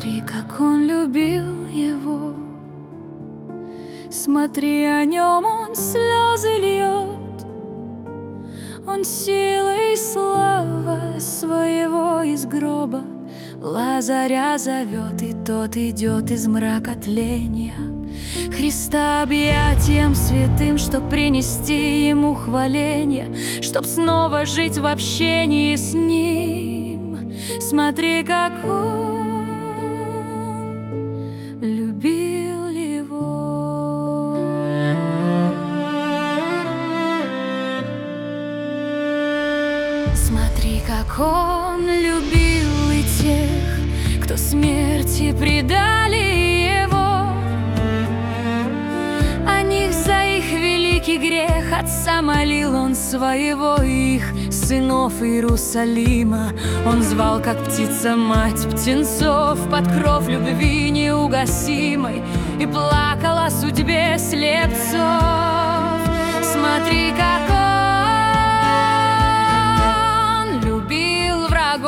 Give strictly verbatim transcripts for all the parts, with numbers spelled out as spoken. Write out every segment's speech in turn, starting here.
Смотри, как он любил его, смотри, о нем он слезы льет. Он силой и слава своего из гроба Лазаря зовет, и тот идет из мрака тления Христа объятием святым, чтоб принести ему хваление, чтоб снова жить в общении с ним. Смотри, как он любил его. Смотри, как он любил и тех, кто смерти предали его. О них за их великий грех Отца молил он своего, их сынов Иерусалима. Он звал, как птица мать птенцов, под кров любви неугасимой, и плакал о судьбе слепцов. Смотри, как он любил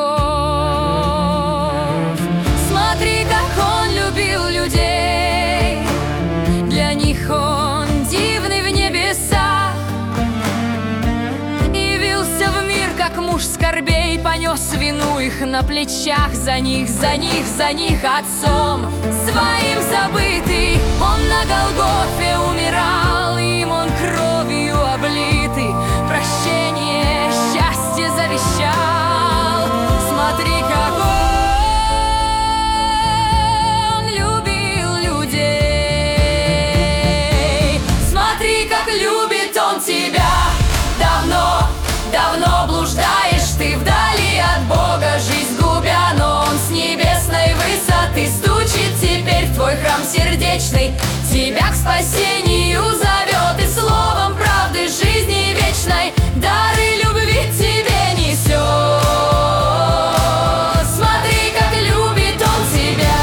врагов. Смотри, как он любил людей. Для них он дивный в небесах, явился в мир, как муж скорбей, понес вину их на плечах. За них, за них, за них Отцом своим забытый, он на Голгофе умирал, им он кровью облитый прощение, счастье завещал. Смотри, как он любил людей. Смотри, как любит он тебя. Давно, давно блуждаешь ты вдали от Бога, жизнь губя, но он с небесной высоты стучит теперь в твой храм сердечный, тебя к спасению зовет и словом правды жизни вечной дары любви тебе несет. Смотри, как любит он тебя.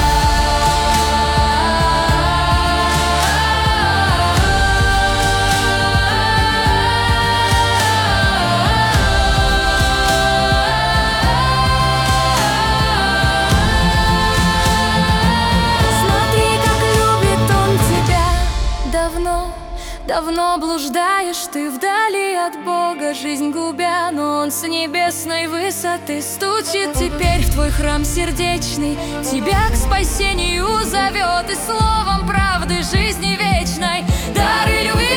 Давно, давно блуждаешь ты вдали от Бога, жизнь губя, но он с небесной высоты стучит теперь в твой храм сердечный, тебя к спасению зовет и словом правды жизни вечной дары любви